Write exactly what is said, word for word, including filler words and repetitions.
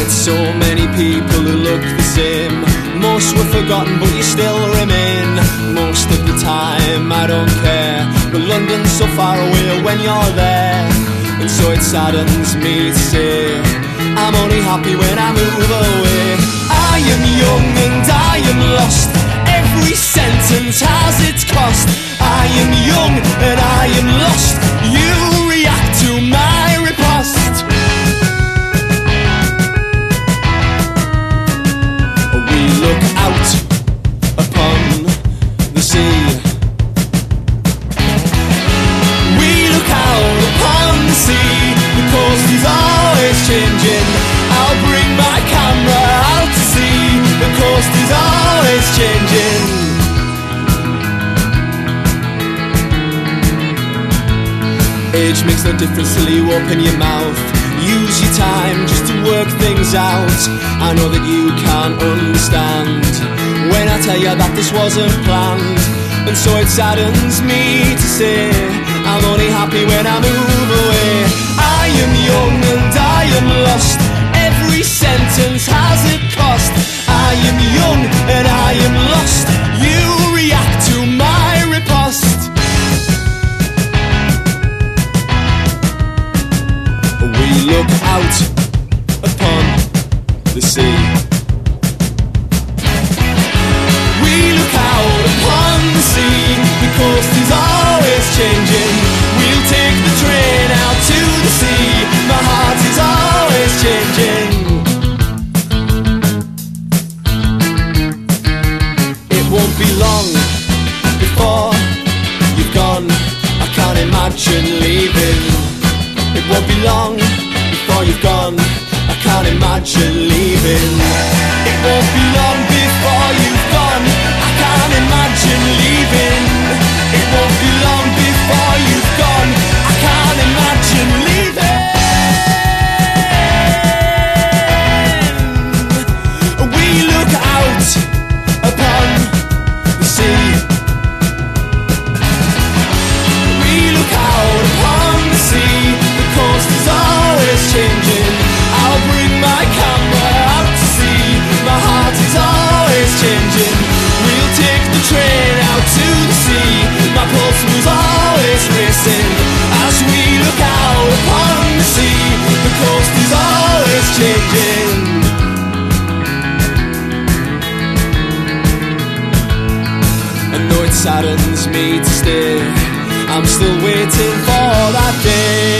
met so many people who look the same. Most were forgotten but you still remain. Most of the time I don't care, but London's so far away when you're there. And so it saddens me to say I'm only happy when I move away. I am young and I am lost, every sentence has its cost. I am young and I am lost, you react to my riposte. We look out upon the sea. We look out upon the sea. The coast is always changing. I'll bring my camera out to sea. The coast is always changing. Age makes no difference till you open your mouth. Use your time just to work things out. I know that you can't understand when I tell you that this wasn't planned. And so it saddens me to say I'm only happy when I move away. I am young and I am lost, every sentence has a cost. I am young and I am lost, you react to my riposte. We look out upon the sea. We look out upon the sea. The coast is always changing. We'll take the train out to the sea. My heart is always changing. It won't be long before you've gone. I can't imagine leaving. It won't be long before you've gone. I can't imagine leaving. It won't be long before you've gone. I can't imagine leaving. It won't be long before you've gone. I can't imagine leaving. We look out upon the sea. We look out upon the sea. The coast is always changing. I'll bring my camera out to sea. My heart is always changing. We'll take the train out to the sea. My pulse was always racing as we look out upon the sea. The coast is always changing. And though it saddens me to stay, I'm still waiting for that day.